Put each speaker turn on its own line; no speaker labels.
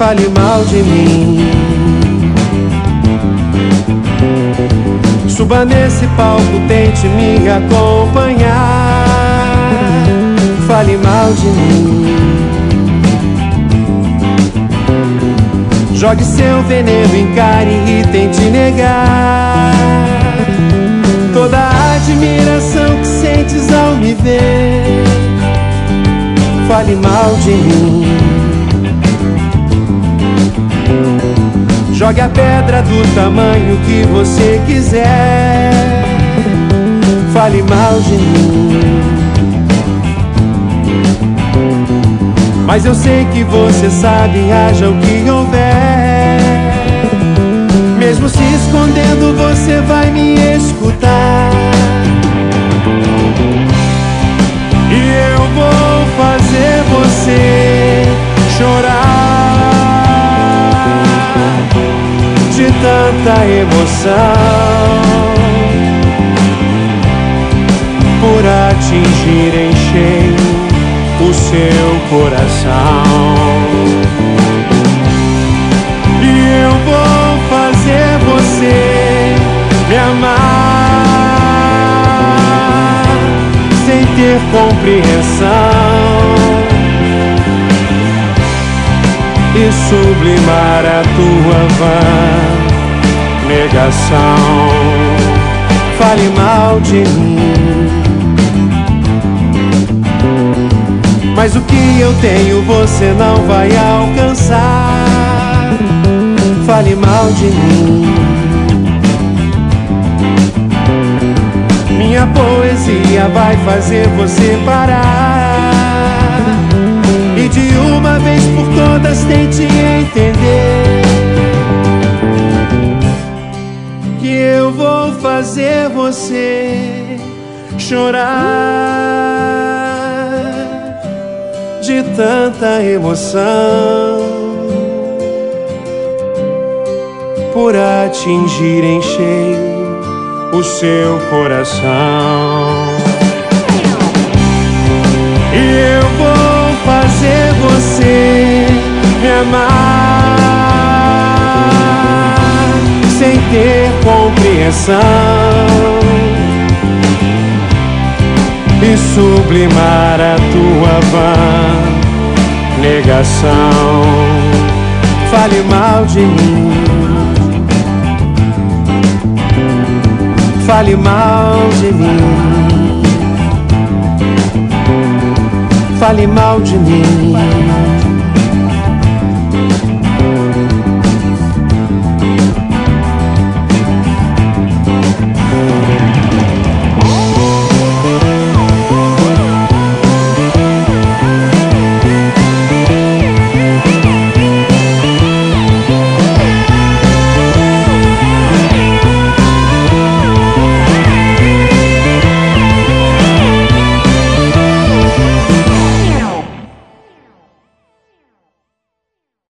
fale mal de mim. Suba nesse palco, tente me acompanhar. Fale mal de mim. Jogue seu veneno, encare e tente negar toda a admiração que sentes ao me ver. Fale mal de mim. Jogue a pedra do tamanho que você quiser. Fale mal de mim. Mas eu sei que você sabe, haja o que houver. Mesmo se escondendo, você vai me escutar. E eu vou fazer você chorar de tanta emoção, por atingir em cheio o seu coração. E eu vou fazer você me amar sem ter compreensão e sublimar a tua vã negação. Fale mal de mim, mas o que eu tenho você não vai alcançar. Fale mal de mim. Minha poesia vai fazer você parar e de uma vez por todas tente entender que eu vou fazer você chorar de tanta emoção, por atingir em cheio o seu coração. E eu vou fazer você me amar sem ter compreensão e sublimar a tua vã negação. Fale mal de mim, fale mal de mim, fale mal de mim.